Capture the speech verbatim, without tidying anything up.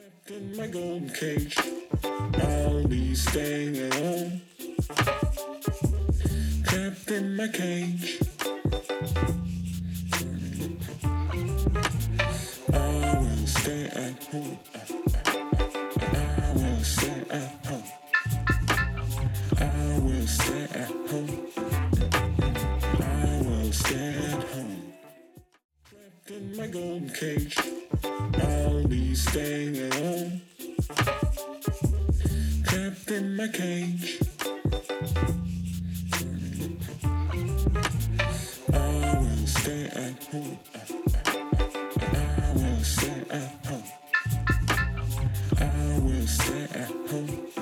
In my golden cage, I'll be staying at home. Trapped in my cage, I will stay at home. I will stay at home. I will stay at home. I will stay at home. Trapped in my golden cage, I'll be staying at home. Trapped in my cage, I will stay at home. I will stay at home. I will stay at home.